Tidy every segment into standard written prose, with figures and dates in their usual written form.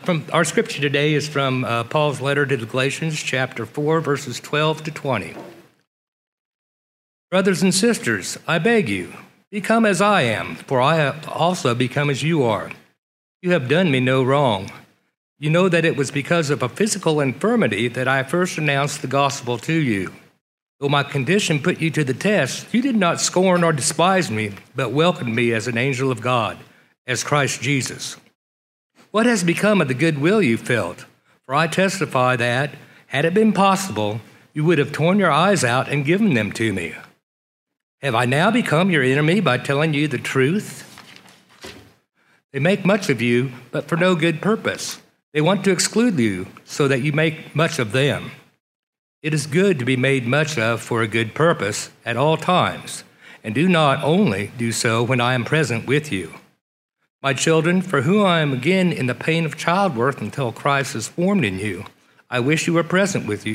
From our scripture today is from Paul's letter to the Galatians, chapter 4, verses 12 to 20. Brothers and sisters, I beg you, become as I am, for I have also become as you are. You have done me no wrong. You know that it was because of a physical infirmity that I first announced the gospel to you. Though my condition put you to the test, you did not scorn or despise me, but welcomed me as an angel of God, as Christ Jesus. What has become of the goodwill you felt? For I testify that, had it been possible, you would have torn your eyes out and given them to me. Have I now become your enemy by telling you the truth? They make much of you, but for no good purpose. They want to exclude you so that you make much of them. It is good to be made much of for a good purpose at all times, and do not only do so when I am present with you. My children, for whom I am again in the pain of childbirth until Christ is formed in you, I wish I were present with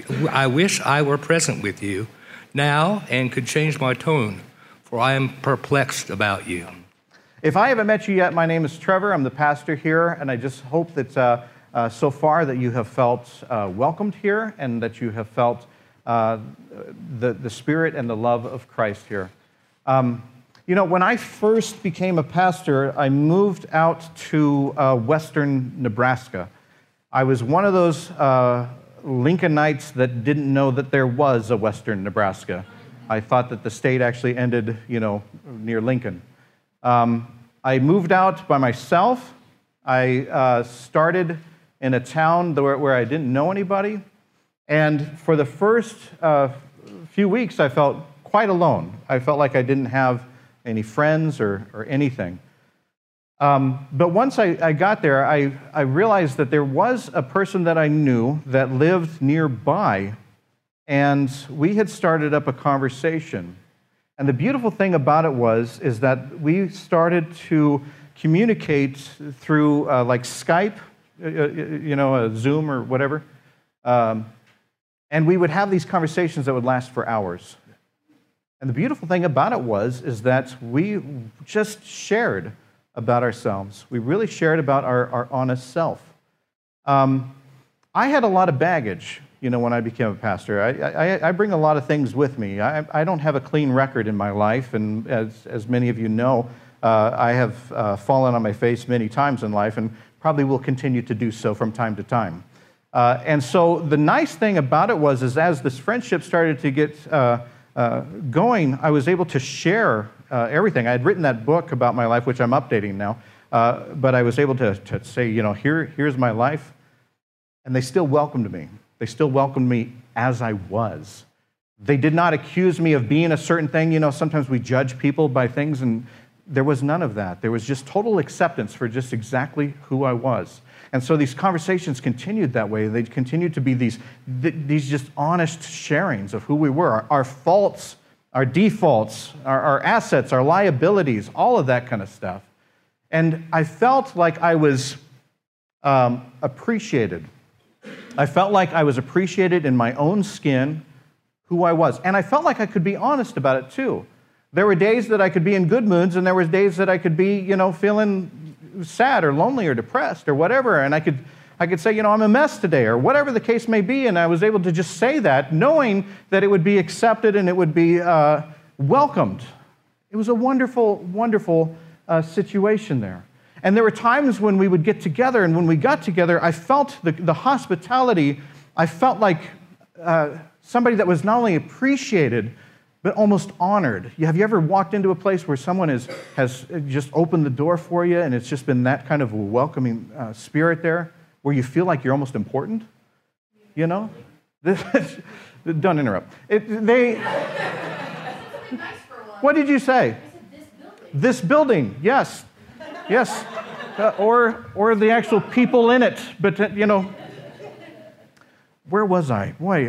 you now and could change my tone, for I am perplexed about you. If I haven't met you yet, my name is Trevor. I'm the pastor here, and I just hope that so far that you have felt welcomed here and that you have felt the spirit and the love of Christ here. When I first became a pastor, I moved out to western Nebraska. I was one of those Lincolnites that didn't know that there was a western Nebraska. I thought that the state actually ended, near Lincoln. I moved out by myself. I started in a town where I didn't know anybody. And for the first few weeks, I felt quite alone. I felt like I didn't have any friends or anything. But once I got there, I realized that there was a person that I knew that lived nearby, and we had started up a conversation. And the beautiful thing about it is that we started to communicate through like Skype, Zoom or whatever, and we would have these conversations that would last for hours. And the beautiful thing about it is that we just shared about ourselves. We really shared about our honest self. I had a lot of baggage, when I became a pastor. I bring a lot of things with me. I don't have a clean record in my life, and as many of you know, I have fallen on my face many times in life and probably will continue to do so from time to time. And so the nice thing about it is as this friendship started to get going, I was able to share everything. I had written that book about my life, which I'm updating now, but I was able to say, here's my life, and they still welcomed me. They still welcomed me as I was. They did not accuse me of being a certain thing. Sometimes we judge people by things, and there was none of that. There was just total acceptance for just exactly who I was. And so these conversations continued that way. They continued to be these just honest sharings of who we were, our faults, our defaults, our assets, our liabilities, all of that kind of stuff. And I felt like I was appreciated. I felt like I was appreciated in my own skin, who I was. And I felt like I could be honest about it too. There were days that I could be in good moods, and there were days that I could be, feeling sad or lonely or depressed or whatever, and I could say, I'm a mess today, or whatever the case may be, and I was able to just say that, knowing that it would be accepted and it would be welcomed. It was a wonderful, wonderful situation there. And there were times when we would get together, and when we got together, I felt the hospitality. I felt like somebody that was not only appreciated, but almost honored. Have you ever walked into a place where someone has just opened the door for you, and it's just been that kind of a welcoming spirit there, where you feel like you're almost important? Don't interrupt. What did you say? This building, yes. Yes. Or the actual people in it. But, where was I? Boy,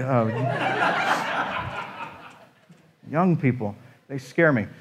young people, they scare me.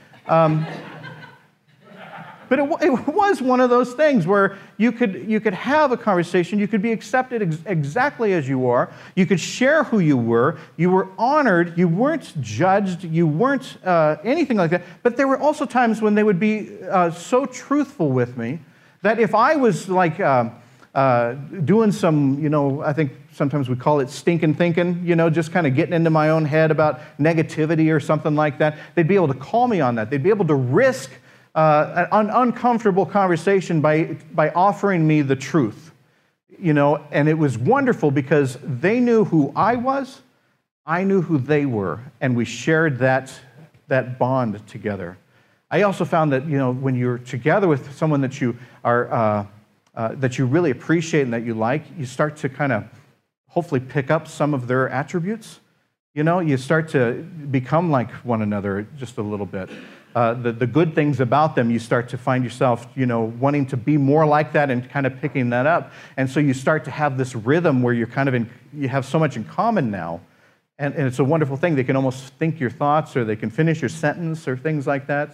But it was one of those things where you could have a conversation, you could be accepted exactly as you are, you could share who you were honored, you weren't judged, you weren't anything like that. But there were also times when they would be so truthful with me that if I was like doing some, I think sometimes we call it stinking thinking, just kind of getting into my own head about negativity or something like that, they'd be able to call me on that. They'd be able to risk an uncomfortable conversation by offering me the truth, and it was wonderful because they knew who I was, I knew who they were, and we shared that bond together. I also found that, when you're together with someone that you are that you really appreciate and that you like, you start to kind of hopefully pick up some of their attributes. You start to become like one another just a little bit. The good things about them, you start to find yourself, wanting to be more like that and kind of picking that up. And so you start to have this rhythm where you're you have so much in common now. And it's a wonderful thing. They can almost think your thoughts, or they can finish your sentence, or things like that,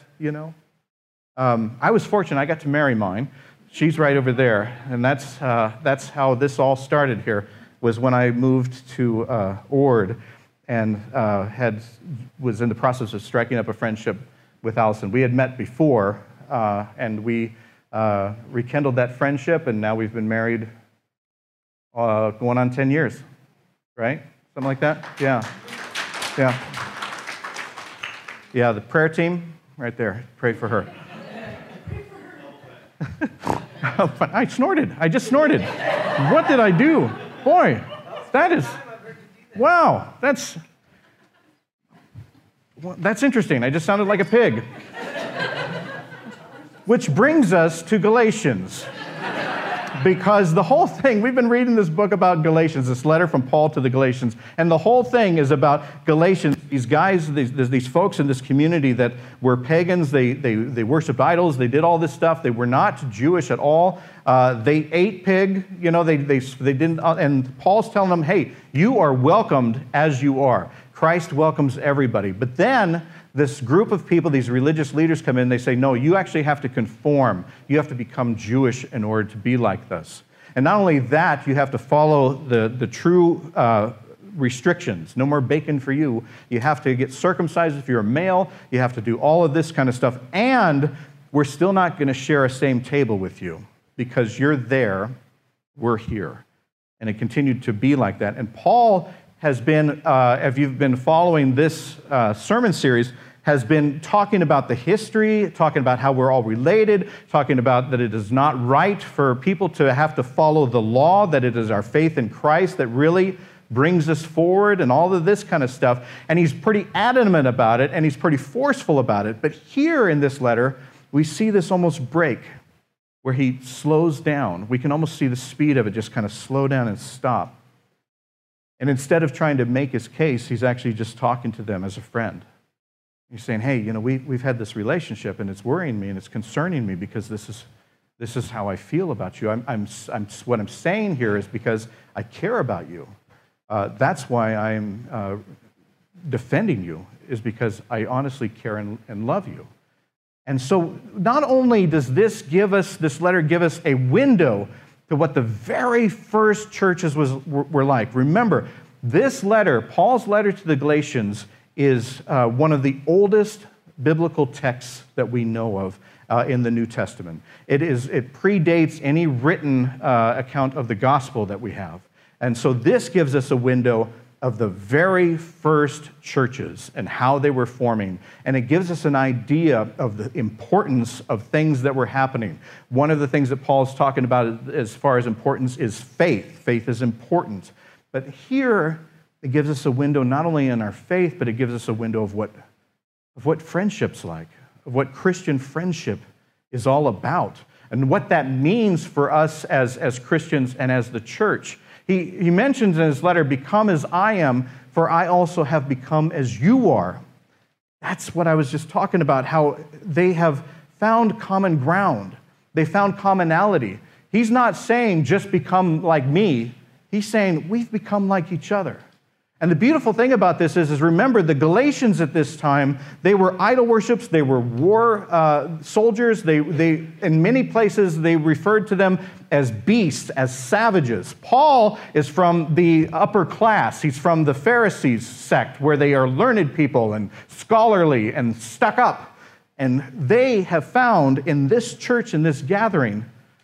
I was fortunate. I got to marry mine. She's right over there. And that's how this all started here, was when I moved to Ord and was in the process of striking up a friendship with Allison. We had met before, and we rekindled that friendship, and now we've been married going on 10 years, right? Something like that? Yeah. Yeah, the prayer team, right there. Pray for her. I snorted. I just snorted. What did I do? Boy, wow, that's interesting. I just sounded like a pig. Which brings us to Galatians. Because the whole thing, we've been reading this book about Galatians, this letter from Paul to the Galatians, and the whole thing is about Galatians, these guys, these folks in this community that were pagans, they worshiped idols, they did all this stuff, they were not Jewish at all, they ate pig, they didn't, and Paul's telling them, hey, you are welcomed as you are. Christ welcomes everybody. But then this group of people, these religious leaders come in, they say, no, you actually have to conform. You have to become Jewish in order to be like this. And not only that, you have to follow the true restrictions. No more bacon for you. You have to get circumcised if you're a male. You have to do all of this kind of stuff. And we're still not going to share a same table with you because you're there, we're here. And it continued to be like that. And Paul has been, if you've been following this sermon series, has been talking about the history, talking about how we're all related, talking about that it is not right for people to have to follow the law, that it is our faith in Christ that really brings us forward, and all of this kind of stuff. And he's pretty adamant about it, and he's pretty forceful about it. But here in this letter, we see this almost break, where he slows down. We can almost see the speed of it just kind of slow down and stop. And instead of trying to make his case, he's actually just talking to them as a friend. He's saying, hey, we've had this relationship, and it's worrying me, and it's concerning me because this is how I feel about you. What I'm saying here is because I care about you. That's why I'm defending you, is because I honestly care and love you. And so not only does this letter give us a window to what the very first churches were like. Remember, this letter, Paul's letter to the Galatians, is one of the oldest biblical texts that we know of in the New Testament. It predates any written account of the gospel that we have. And so this gives us a window of the very first churches and how they were forming. And it gives us an idea of the importance of things that were happening. One of the things that Paul's talking about as far as importance is faith. Faith is important. But here, it gives us a window not only in our faith, but it gives us a window of what friendship's like, of what Christian friendship is all about, and what that means for us as Christians and as the church. He mentions in his letter, become as I am, for I also have become as you are. That's what I was just talking about, how they have found common ground. They found commonality. He's not saying just become like me. He's saying we've become like each other. And the beautiful thing about this is remember, the Galatians at this time, they were idol worshippers, they were war soldiers. They in many places, they referred to them as beasts, as savages. Paul is from the upper class. He's from the Pharisees sect, where they are learned people and scholarly and stuck up. And they have found in this church, in this gathering,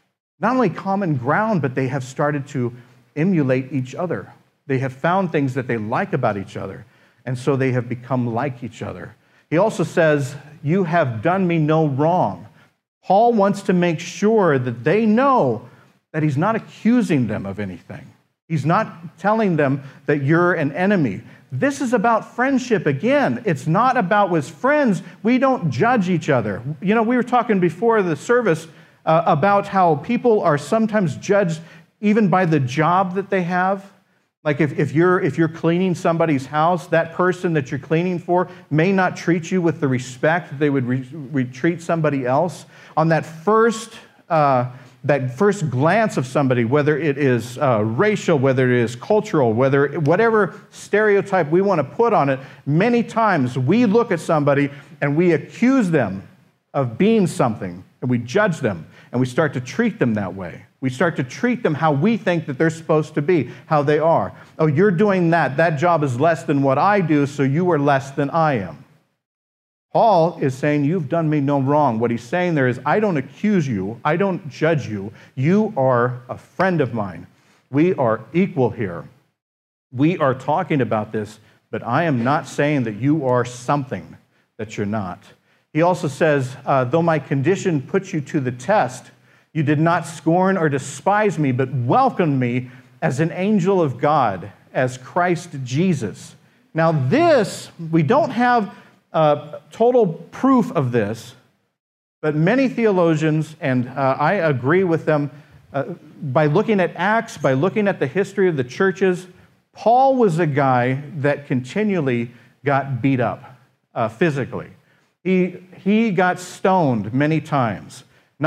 not only common ground, but they have started to emulate each other. They have found things that they like about each other, and so they have become like each other. He also says, you have done me no wrong. Paul wants to make sure that they know that he's not accusing them of anything. He's not telling them that you're an enemy. This is about friendship again. It's not about with friends. We don't judge each other. You know, we were talking before the service about how people are sometimes judged even by the job that they have. Like if you're cleaning somebody's house, that person that you're cleaning for may not treat you with the respect that they would treat somebody else. On that first glance of somebody, whether it is racial, whether it is cultural, whatever stereotype we want to put on it, many times we look at somebody and we accuse them of being something, and we judge them, and we start to treat them that way. We start to treat them how we think that they're supposed to be, how they are. Oh, you're doing that. That job is less than what I do, so you are less than I am. Paul is saying, you've done me no wrong. What he's saying there is, I don't accuse you. I don't judge you. You are a friend of mine. We are equal here. We are talking about this, but I am not saying that you are something that you're not. He also says, though my condition puts you to the test, you did not scorn or despise me, but welcomed me as an angel of God, as Christ Jesus. Now this, we don't have total proof of this, but many theologians, and I agree with them, by looking at Acts, by looking at the history of the churches, Paul was a guy that continually got beat up physically. He got stoned many times.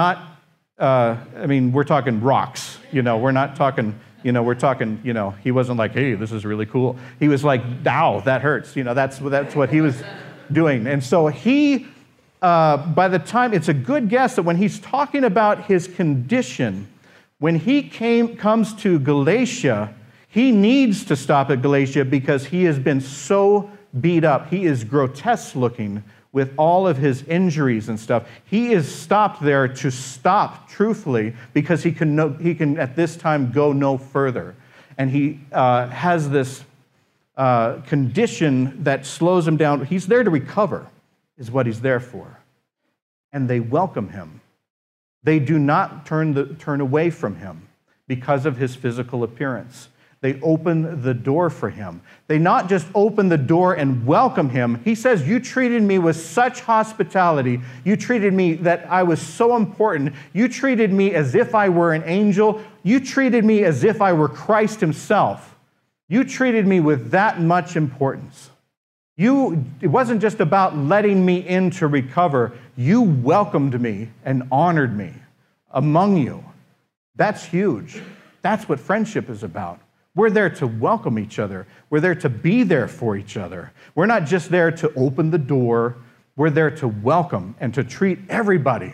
We're talking rocks. We're not talking, we're talking, he wasn't like, hey, this is really cool. He was like, ow, that hurts. That's what he was doing. And so he, by the time, it's a good guess that when he's talking about his condition, when he comes to Galatia, he needs to stop at Galatia because he has been so beat up. He is grotesque looking with all of his injuries and stuff. He is stopped there to stop, truthfully, because he can at this time go no further. And he has this condition that slows him down. He's there to recover, is what he's there for. And they welcome him. They do not turn away from him because of his physical appearance. They open the door for him. They not just open the door and welcome him. He says, you treated me with such hospitality. You treated me that I was so important. You treated me as if I were an angel. You treated me as if I were Christ himself. You treated me with that much importance. It wasn't just about letting me in to recover. You welcomed me and honored me among you. That's huge. That's what friendship is about. We're there to welcome each other. We're there to be there for each other. We're not just there to open the door. We're there to welcome and to treat everybody,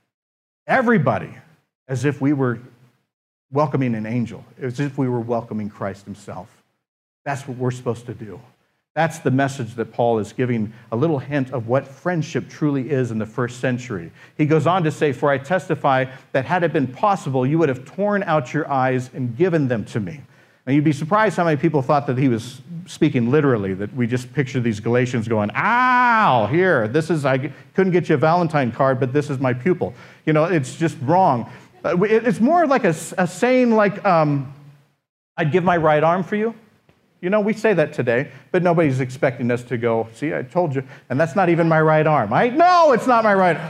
as if we were welcoming an angel, as if we were welcoming Christ himself. That's what we're supposed to do. That's the message that Paul is giving, a little hint of what friendship truly is in the first century. He goes on to say, for I testify that had it been possible, you would have torn out your eyes and given them to me. Now, you'd be surprised how many people thought that he was speaking literally, that we just picture these Galatians going, ow, here, I couldn't get you a Valentine card, but this is my pupil. It's just wrong. It's more like a saying like, I'd give my right arm for you. We say that today, but nobody's expecting us to go, see, I told you, and that's not even my right arm. No, it's not my right arm.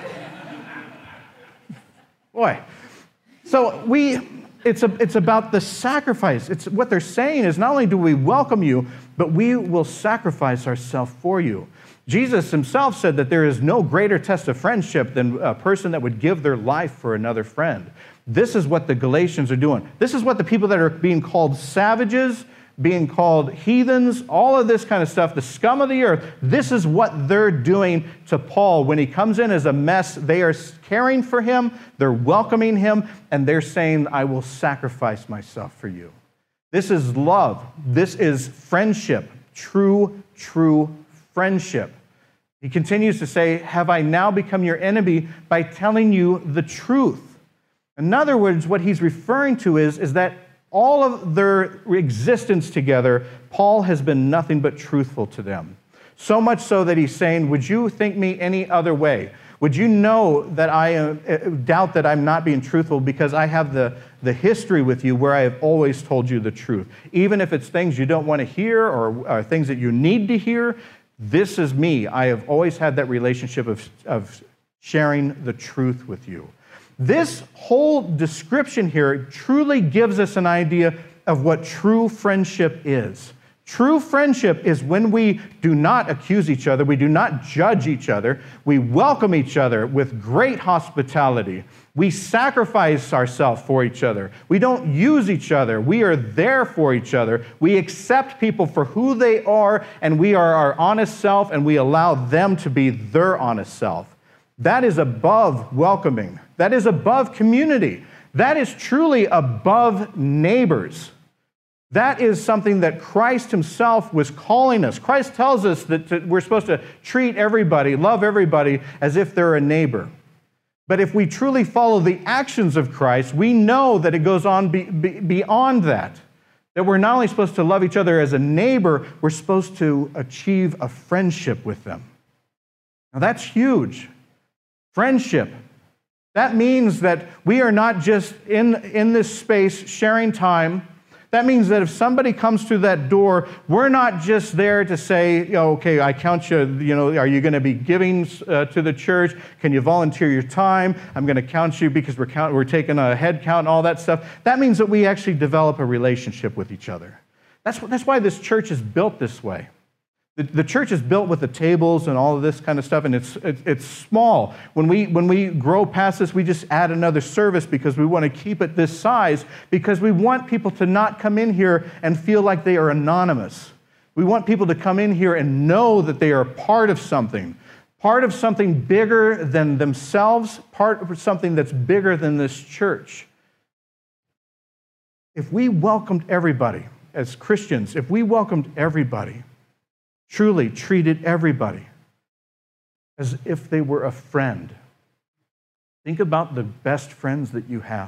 Boy. So it's about the sacrifice. It's what they're saying is not only do we welcome you, but we will sacrifice ourselves for you. Jesus himself said that there is no greater test of friendship than a person that would give their life for another friend. This is what the Galatians are doing. This is what the people that are being called savages, being called heathens, all of this kind of stuff, the scum of the earth, this is what they're doing to Paul. When he comes in as a mess, they are caring for him, they're welcoming him, and they're saying, I will sacrifice myself for you. This is love. This is friendship, true friendship. He continues to say, have I now become your enemy by telling you the truth? In other words, what he's referring to is that all of their existence together, Paul has been nothing but truthful to them. So much so that he's saying, would you think me any other way? Would you know that I doubt that I'm not being truthful because I have the history with you where I have always told you the truth? Even if it's things you don't want to hear or things that you need to hear, this is me. I have always had that relationship of sharing the truth with you. This whole description here truly gives us an idea of what true friendship is. True friendship is when we do not accuse each other, we do not judge each other, we welcome each other with great hospitality. We sacrifice ourselves for each other. We don't use each other. We are there for each other. We accept people for who they are, and we are our honest self, and we allow them to be their honest self. That is above welcoming. That is above community. That is truly above neighbors. That is something that Christ himself was calling us. Christ tells us that we're supposed to treat everybody, love everybody as if they're a neighbor. But if we truly follow the actions of Christ, we know that it goes on beyond that. That we're not only supposed to love each other as a neighbor, we're supposed to achieve a friendship with them. Now that's huge. Friendship. That means that we are not just in this space sharing time. That means that if somebody comes through that door, we're not just there to say, okay, I count you, are you going to be giving to the church? Can you volunteer your time? I'm going to count you because we're taking a head count and all that stuff. That means that we actually develop a relationship with each other. That's why this church is built this way. The church is built with the tables and all of this kind of stuff, and it's small. When we grow past this, we just add another service because we want to keep it this size, because we want people to not come in here and feel like they are anonymous. We want people to come in here and know that they are part of something bigger than themselves, part of something that's bigger than this church. If we welcomed everybody as Christians, truly treated everybody as if they were a friend. Think about the best friends that you have.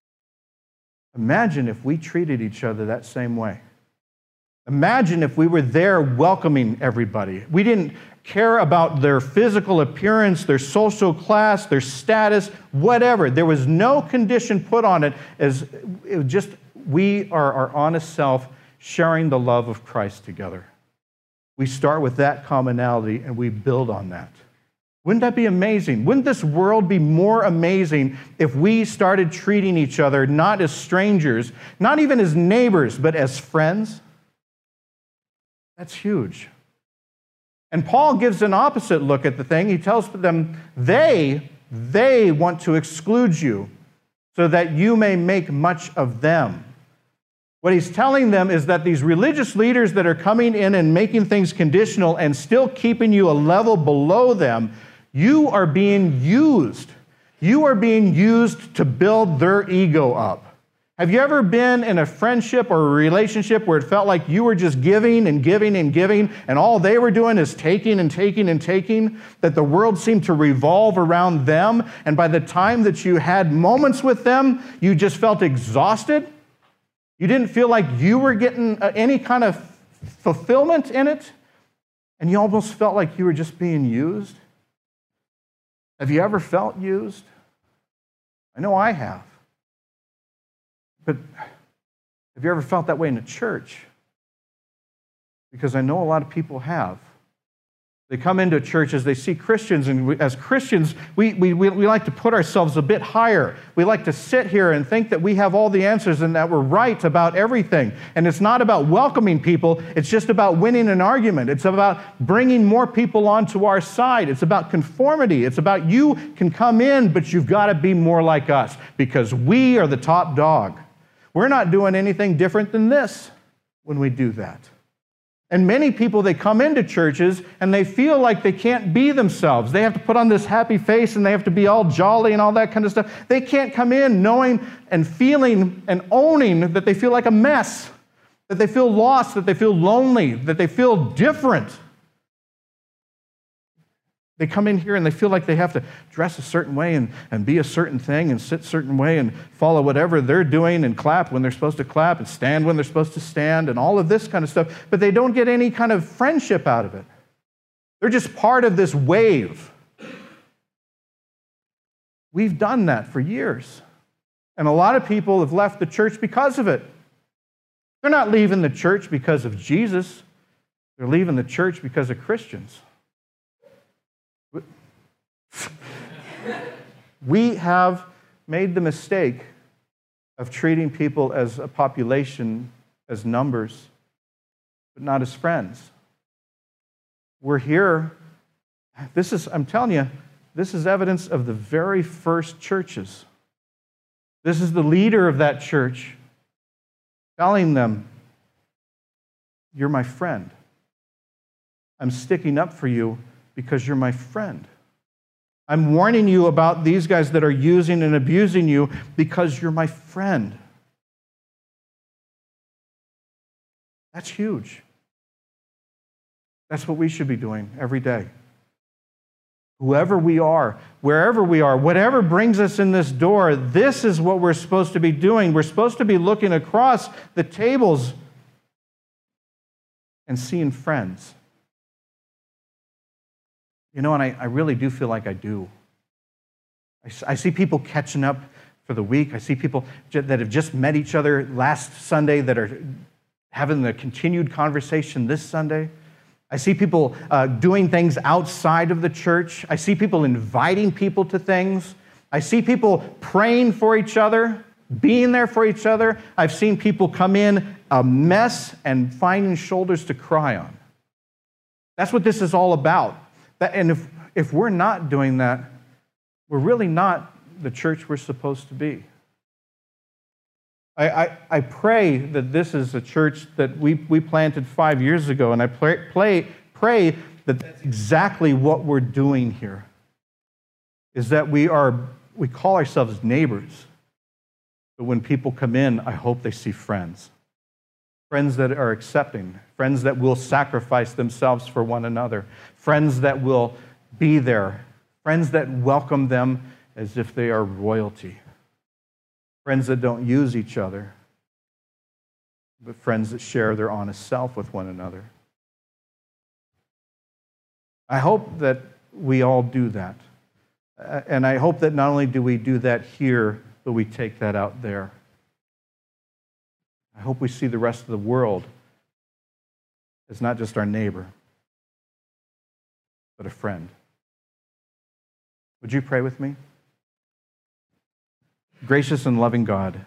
Imagine if we treated each other that same way. Imagine if we were there welcoming everybody. We didn't care about their physical appearance, their social class, their status, whatever. There was no condition put on it, as it was just we are our honest self sharing the love of Christ together. We start with that commonality and we build on that. Wouldn't that be amazing? Wouldn't this world be more amazing if we started treating each other not as strangers, not even as neighbors, but as friends? That's huge. And Paul gives an opposite look at the thing. He tells them they want to exclude you so that you may make much of them. What he's telling them is that these religious leaders that are coming in and making things conditional and still keeping you a level below them, you are being used. You are being used to build their ego up. Have you ever been in a friendship or a relationship where it felt like you were just giving and giving and giving, and all they were doing is taking and taking and taking, that the world seemed to revolve around them, and by the time that you had moments with them, you just felt exhausted? You didn't feel like you were getting any kind of fulfillment in it, and you almost felt like you were just being used? Have you ever felt used? I know I have. But have you ever felt that way in a church? Because I know a lot of people have. They come into churches, they see Christians, and as Christians, we like to put ourselves a bit higher. We like to sit here and think that we have all the answers and that we're right about everything. And it's not about welcoming people, it's just about winning an argument. It's about bringing more people onto our side. It's about conformity. It's about you can come in, but you've got to be more like us because we are the top dog. We're not doing anything different than this when we do that. And many people, they come into churches and they feel like they can't be themselves. They have to put on this happy face and they have to be all jolly and all that kind of stuff. They can't come in knowing and feeling and owning that they feel like a mess, that they feel lost, that they feel lonely, that they feel different. They come in here and they feel like they have to dress a certain way and be a certain thing and sit a certain way and follow whatever they're doing and clap when they're supposed to clap and stand when they're supposed to stand and all of this kind of stuff, but they don't get any kind of friendship out of it. They're just part of this wave. We've done that for years. And a lot of people have left the church because of it. They're not leaving the church because of Jesus. They're leaving the church because of Christians. We have made the mistake of treating people as a population, as numbers, but not as friends. We're here. I'm telling you, this is evidence of the very first churches. This is the leader of that church telling them, "You're my friend. I'm sticking up for you because you're my friend. I'm warning you about these guys that are using and abusing you because you're my friend." That's huge. That's what we should be doing every day. Whoever we are, wherever we are, whatever brings us in this door, this is what we're supposed to be doing. We're supposed to be looking across the tables and seeing friends. You know, and I really do feel like I do. I see people catching up for the week. I see people that have just met each other last Sunday that are having the continued conversation this Sunday. I see people doing things outside of the church. I see people inviting people to things. I see people praying for each other, being there for each other. I've seen people come in a mess and finding shoulders to cry on. That's what this is all about. And if we're not doing that, we're really not the church we're supposed to be. I pray that this is a church that we planted 5 years ago, and I pray that that's exactly what we're doing here, is that we call ourselves neighbors, but when people come in, I hope they see friends. Friends that are accepting, friends that will sacrifice themselves for one another, friends that will be there, friends that welcome them as if they are royalty, friends that don't use each other, but friends that share their honest self with one another. I hope that we all do that. And I hope that not only do we do that here, but we take that out there. I hope we see the rest of the world as not just our neighbor, but a friend. Would you pray with me? Gracious and loving God,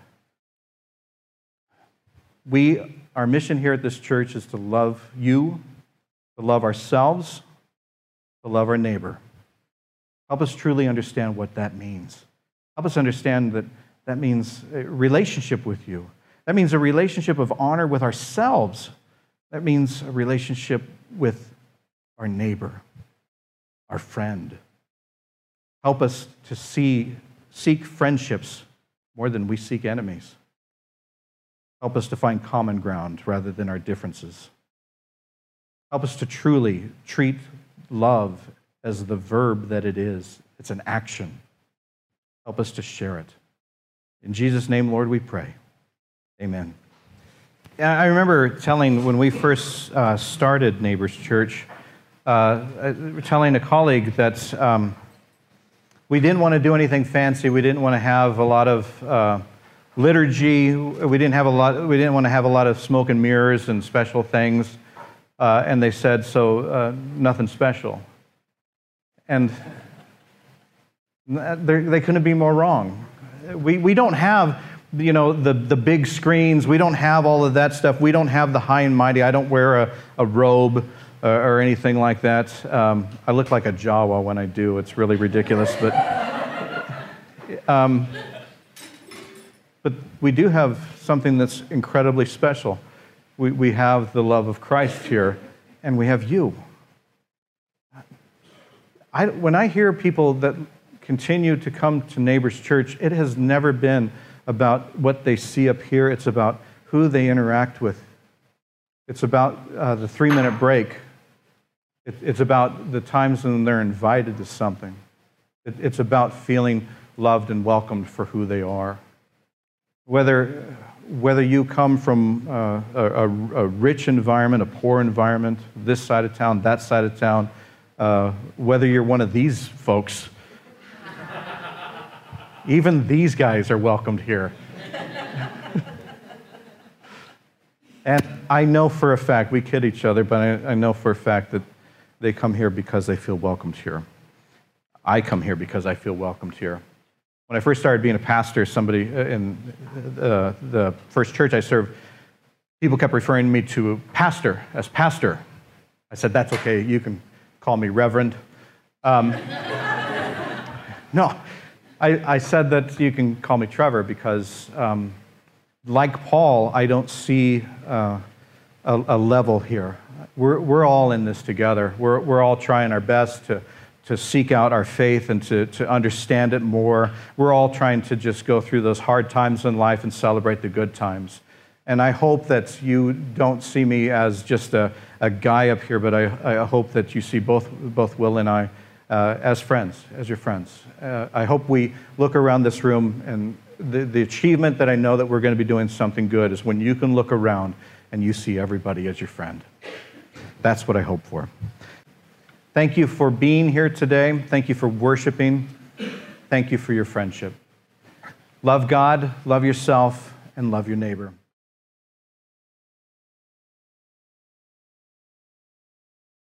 our mission here at this church is to love you, to love ourselves, to love our neighbor. Help us truly understand what that means. Help us understand that that means a relationship with you. That means a relationship of honor with ourselves. That means a relationship with our neighbor, our friend. Help us to seek friendships more than we seek enemies. Help us to find common ground rather than our differences. Help us to truly treat love as the verb that it is. It's an action. Help us to share it. In Jesus' name, Lord, we pray. Amen. I remember telling when we first started Neighbors Church, telling a colleague that we didn't want to do anything fancy. We didn't want to have a lot of liturgy. We didn't want to have a lot of smoke and mirrors and special things. And they said, so nothing special. And they couldn't be more wrong. We don't have, the big screens. We don't have all of that stuff. We don't have the high and mighty. I don't wear a robe or anything like that. I look like a Jawa when I do. It's really ridiculous. But we do have something that's incredibly special. We have the love of Christ here, and we have you. When I hear people that continue to come to Neighbors Church, it has never been about what they see up here. It's about who they interact with. It's about the 3-minute break It's about the times when they're invited to something. It's about feeling loved and welcomed for who they are. Whether you come from a rich environment, a poor environment, this side of town, that side of town, whether you're one of these folks, even these guys are welcomed here. And I know for a fact, we kid each other, but I know for a fact that they come here because they feel welcomed here. I come here because I feel welcomed here. When I first started being a pastor, somebody in the first church I served, people kept referring me to pastor as pastor. I said, that's okay, you can call me reverend. No, I said that you can call me Trevor because like Paul, I don't see a level here. We're all in this together. We're all trying our best to seek out our faith and to understand it more. We're all trying to just go through those hard times in life and celebrate the good times. And I hope that you don't see me as just a guy up here, but I hope that you see both Will and I as friends, as your friends. I hope we look around this room, and the achievement that I know that we're going to be doing something good is when you can look around and you see everybody as your friend. That's what I hope for. Thank you for being here today. Thank you for worshiping. Thank you for your friendship. Love God, love yourself, and love your neighbor.